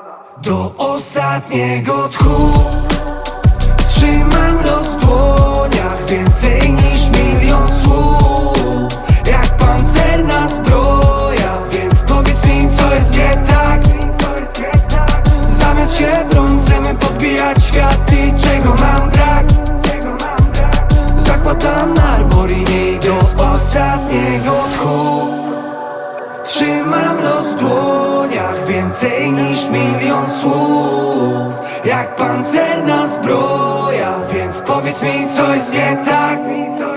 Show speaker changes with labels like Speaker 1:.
Speaker 1: Do ostatniego tchu trzymam los w dłoniach, więcej niż milion słów, jak pancerna zbroja. Więc powiedz mi, co jest nie tak. Zamiast się bronić, chcemy podbijać świat i czego nam brak. Zakładam armor i nie idę do ostatniego tchu. Trzymam los w dłoniach, więcej niż milion słów, jak pancerna zbroja. Więc powiedz mi, co jest nie tak.